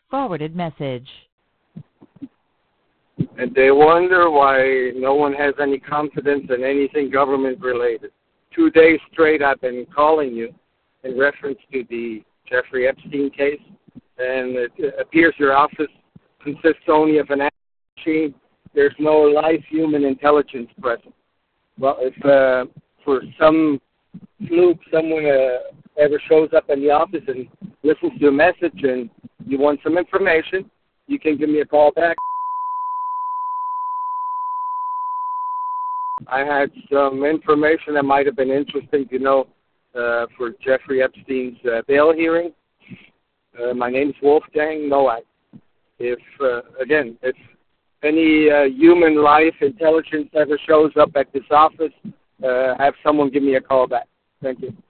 Forwarded message. And they wonder why no one has any confidence in anything government-related. 2 days straight I've been calling you in reference to the Jeffrey Epstein case, and it appears your office consists only of an machine. There's no live human intelligence present. Well, if for some fluke someone ever shows up in the office and listens to a message and you want some information, you can give me a call back. I had some information that might have been interesting to know for Jeffrey Epstein's bail hearing. My name is Wolfgang Nowak. If any human life intelligence ever shows up at this office, have someone give me a call back. Thank you.